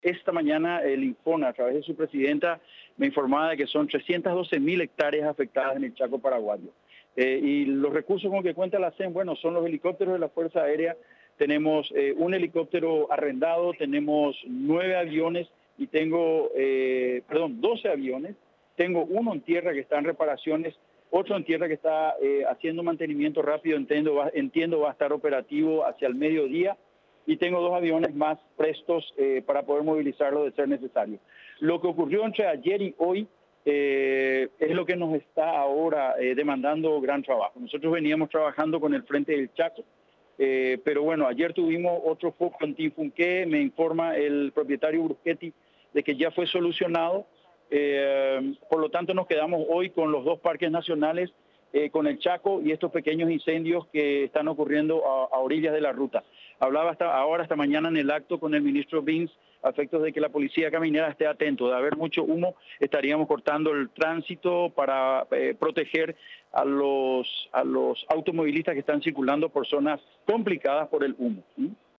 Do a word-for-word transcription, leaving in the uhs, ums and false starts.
Esta mañana el Infona, a través de su presidenta, me informaba de que son trescientas doce mil hectáreas afectadas en el Chaco paraguayo. Eh, y los recursos con que cuenta la C E M, bueno, son los helicópteros de la Fuerza Aérea. Tenemos eh, un helicóptero arrendado, tenemos nueve aviones y tengo, eh, perdón, doce aviones. Tengo uno en tierra que está en reparaciones, otro en tierra que está eh, haciendo mantenimiento rápido, entiendo va, entiendo va a estar operativo hacia el mediodía. Y tengo dos aviones más prestos eh, para poder movilizarlo de ser necesario. Lo que ocurrió entre ayer y hoy eh, es lo que nos está ahora eh, demandando gran trabajo. Nosotros veníamos trabajando con el Frente del Chaco, eh, pero bueno, ayer tuvimos otro foco en Tinfunqué, me informa el propietario Bruschetti de que ya fue solucionado, eh, por lo tanto nos quedamos hoy con los dos parques nacionales, Eh, con el Chaco y estos pequeños incendios que están ocurriendo a, a orillas de la ruta. Hablaba hasta ahora, esta mañana en el acto con el ministro Bins, a efectos de que la policía caminera esté atento. De haber mucho humo, estaríamos cortando el tránsito para eh, proteger a los, a los automovilistas que están circulando por zonas complicadas por el humo. ¿sí?